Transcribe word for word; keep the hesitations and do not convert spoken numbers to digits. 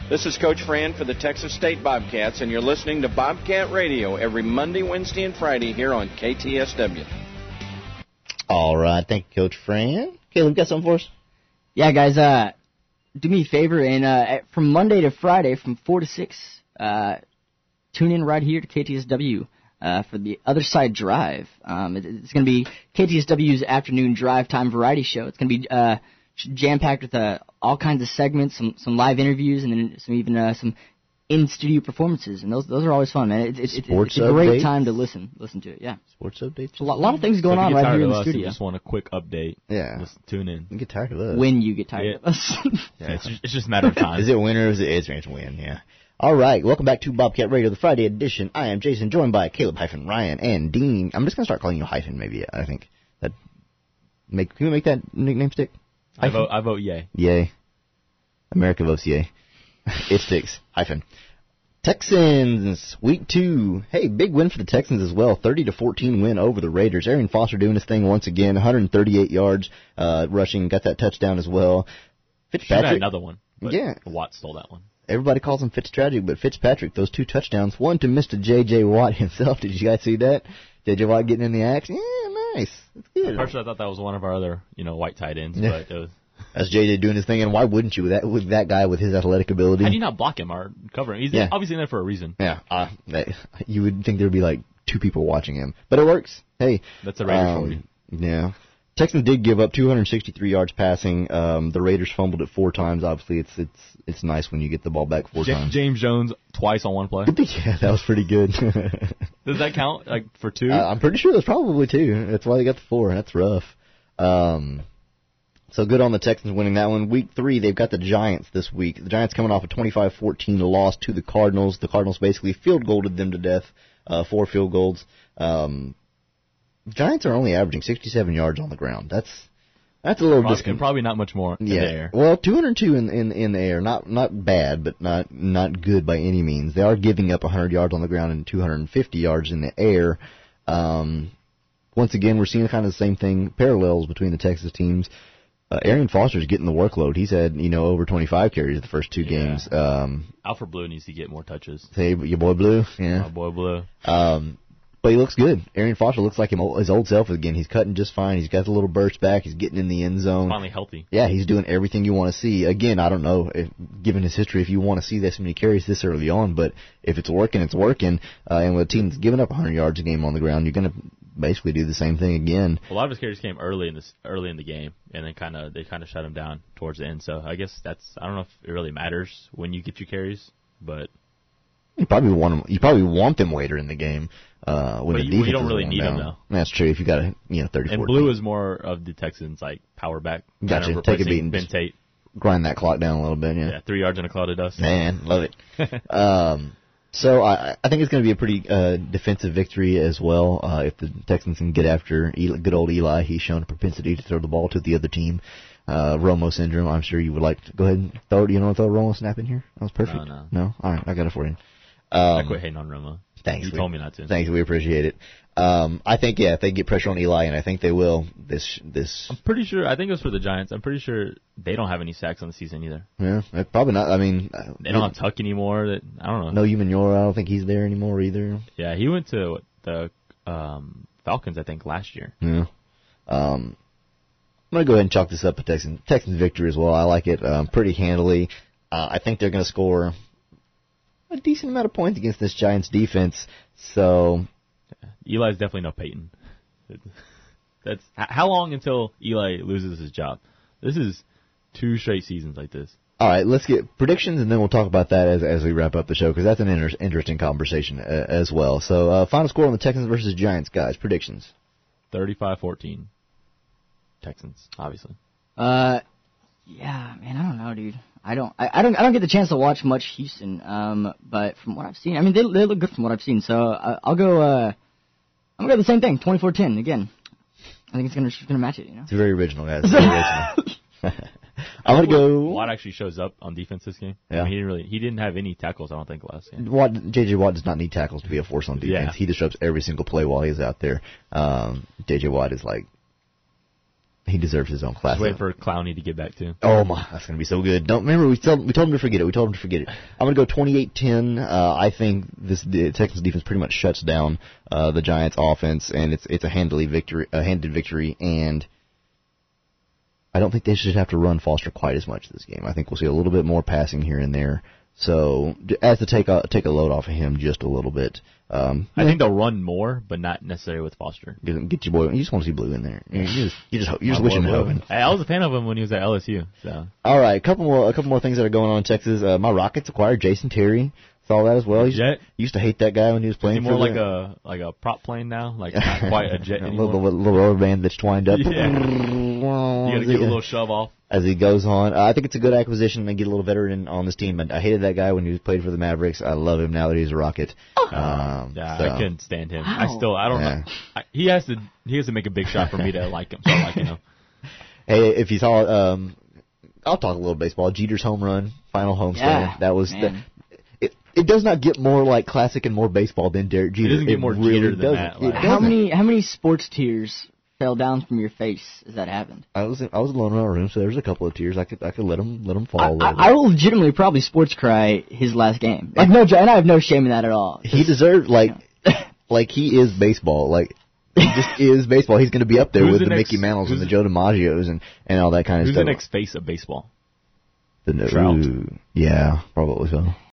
This is Coach Fran for the Texas State Bobcats, and you're listening to Bobcat Radio every Monday, Wednesday, and Friday here on K T S W. All right. Thank you, Coach Fran. Caleb, got something for us? Yeah, guys, uh, do me a favor, and uh, from Monday to Friday, from four to six, uh, tune in right here to K T S W uh, for the Other Side Drive. Um, it, it's going to be K T S W's afternoon drive time variety show. It's going to be uh, jam-packed with uh, all kinds of segments, some some live interviews, and then some even uh, some in-studio performances, and those those are always fun, man. It's, it's, it's, it's a great updates. time to listen listen to it, yeah. Sports updates. A lot, lot of things going so on right here in the studio. You just want a quick update. Yeah. Just tune in. You get tired of us. When you get tired yeah. of us. yeah, it's, just, it's just a matter of time. Is it win or is it it's range win? Yeah. All right. Welcome back to Bobcat Radio, the Friday edition. I am Jason, joined by Caleb hyphen Ryan and Dean. I'm just gonna start calling you hyphen. Maybe I think that make. Can we make that nickname stick? I vote. I vote yay. Yay. America votes yay. It sticks. Hyphen. Texans, week two. Hey, big win for the Texans as well. thirty to fourteen win over the Raiders. Arian Foster doing his thing once again. one hundred thirty-eight yards uh, rushing. Got that touchdown as well. Fitzpatrick. Should have another one. But yeah. Watt stole that one. Everybody calls him Fitztragic, but Fitzpatrick, those two touchdowns. One to Mister J J. Watt himself. Did you guys see that? J J. Watt getting in the action? Yeah, nice. That's good. Personally, I thought that was one of our other, you know, white tight ends, yeah. but it was... That's J J doing his thing, and why wouldn't you with that with that guy with his athletic ability? How do you not block him or cover him? He's yeah. obviously in there for a reason. Yeah, uh, that, you would think there'd be like two people watching him, but it works. Hey, that's a Raider um, for you. Yeah, Texans did give up two hundred sixty-three yards passing. Um, the Raiders fumbled it four times. Obviously, it's it's it's nice when you get the ball back four J- times. James Jones twice on one play. Yeah, that was pretty good. Does that count like for two? Uh, I'm pretty sure that's probably two. That's why they got the four. That's rough. Um. So good on the Texans winning that one. Week three, they've got the Giants this week. The Giants coming off a twenty-five fourteen loss to the Cardinals. The Cardinals basically field goaled them to death, uh, four field goals. Um, Giants are only averaging sixty-seven yards on the ground. That's that's a little probably, discon- probably not much more in yeah. the air. Well, two hundred two in, in in the air, not not bad, but not not good by any means. They are giving up one hundred yards on the ground and two hundred fifty yards in the air. Um, once again, we're seeing kind of the same thing, parallels between the Texas teams. Uh, Arian Foster's getting the workload. He's had, you know, over twenty-five carries the first two yeah. games. Um, Alfred Blue needs to get more touches. Say, your boy Blue? Yeah. My boy Blue. Um, but he looks good. Arian Foster looks like him, his old self again. He's cutting just fine. He's got the little burst back. He's getting in the end zone. Finally healthy. Yeah, he's doing everything you want to see. Again, I don't know, if, given his history, if you want to see this many carries this early on, but if it's working, it's working. Uh, and with a team that's giving up one hundred yards a game on the ground, you're going to basically do the same thing again. A lot of his carries came early in this early in the game, and then kind of they kind of shut him down towards the end. So I guess that's I don't know if it really matters when you get your carries, but you probably want them. You probably want them later in the game uh, when but the you, defense you don't is really going need down. them though. That's true. If you got a you know thirty. And Blue is more of the Texans like power back. Gotcha. Kind of Take a beat and Ben Tate. Grind that clock down a little bit. Yeah. Yeah, three yards in a cloud of dust. Man, love it. um, So I, I think it's going to be a pretty uh, defensive victory as well. Uh, if the Texans can get after Eli, good old Eli, he's shown a propensity to throw the ball to the other team. Uh, Romo syndrome. I'm sure you would like to go ahead and throw. Do you know throw a Romo snap in here? That was perfect. No, no. No? All right, I got it for you. Um, I quit hating on Romo. Thanks. You we, told me not to. Thanks. We appreciate it. Um, I think yeah, if they get pressure on Eli, and I think they will. This this. I'm pretty sure. I think it was for the Giants. I'm pretty sure they don't have any sacks on the season either. Yeah, probably not. I mean, they don't have Tuck anymore. That I don't know. No, Umanora. I don't think he's there anymore either. Yeah, he went to the um, Falcons, I think, last year. Yeah. Um, I'm gonna go ahead and chalk this up a Texans Texans victory as well. I like it um, pretty handily. Uh, I think they're gonna score a decent amount of points against this Giants defense. So. Eli's definitely no Peyton. That's how long until Eli loses his job? This is two straight seasons like this. All right, let's get predictions, and then we'll talk about that as as we wrap up the show, because that's an inter- interesting conversation uh, as well. So, uh, final score on the Texans versus Giants, guys. Predictions. thirty-five fourteen. Texans, obviously. Uh, yeah, man, I don't know, dude. I don't, I, I don't, I don't get the chance to watch much Houston. Um, but from what I've seen, I mean, they they look good from what I've seen. So I, I'll go. Uh, I'm gonna go the same thing, twenty-four ten again. I think it's gonna it's gonna match it, you know. It's very original, guys. It's very original. I'm gonna go. Watt actually shows up on defense this game. Yeah. I mean, he didn't really. He didn't have any tackles, I don't think, last game. Watt, J J. Watt does not need tackles to be a force on defense. Yeah. He disrupts every single play while he's out there. Um, J J. Watt is like He deserves his own class. Just wait for Clowney to get back too. Oh my, that's gonna be so good. Don't remember we told we told him to forget it. We told him to forget it. I'm gonna go twenty-eight ten. Uh, I think this the Texans defense pretty much shuts down uh, the Giants offense, and it's it's a handily victory, a handed victory. And I don't think they should have to run Foster quite as much this game. I think we'll see a little bit more passing here and there. So as to take a take a load off of him just a little bit. Um, I think they'll run more, but not necessarily with Foster. Get, get your boy. You just want to see Blue in there. You just you just you're just wishing and hoping. Hey, I was a fan of him when he was at L S U. So all right, a couple more a couple more things that are going on in Texas. Uh, my Rockets acquired Jason Terry. Saw that as well. He jet. used to hate that guy when he was playing. Is he more for like the, a like a prop plane now, like not quite a jet a anymore. little, little, little rubber band that's twined up. Yeah. You got to give a little shove off as he goes on. Uh, I think it's a good acquisition and get a little veteran on this team. I, I hated that guy when he was played for the Mavericks. I love him now that he's a Rocket. Um, yeah, so. I couldn't stand him. Wow. I still, I don't Yeah. know. I, he has to, he has to make a big shot for me to like him. So I like him. Hey, if you saw, um, I'll talk a little baseball. Jeter's home run, final homestand. Yeah, that was man. the. It, it does not get more like classic and more baseball than Derek Jeter. It doesn't get more really Jeter than doesn't. that, It like- doesn't. How many how many sports tears fell down from your face as that happened? I was in, I was alone in my room, so there was a couple of tears. I could I could let them let them fall. I, a little I, bit. I will legitimately probably sports cry his last game. Like no, and I have no shame in that at all. He deserved like like he is baseball. Like he just is baseball. He's going to be up there Who's with the the next- Mickey Mantles and who's the Joe DiMaggios and, and all that kind of Who's stuff. the next face of baseball? The no, Trout. Yeah, probably so.